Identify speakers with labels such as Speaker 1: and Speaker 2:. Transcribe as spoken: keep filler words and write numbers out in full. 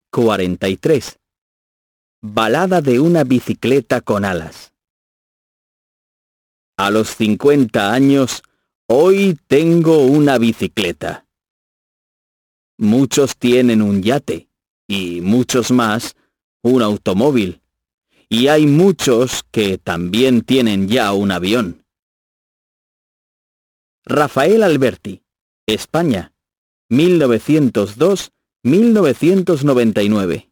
Speaker 1: cuarenta y tres. Balada de una bicicleta con alas. A los cincuenta años, hoy tengo una bicicleta. Muchos tienen un yate, y muchos más un automóvil, y hay muchos que también tienen ya un avión. Rafael Alberti, España, mil novecientos dos a mil novecientos noventa y nueve.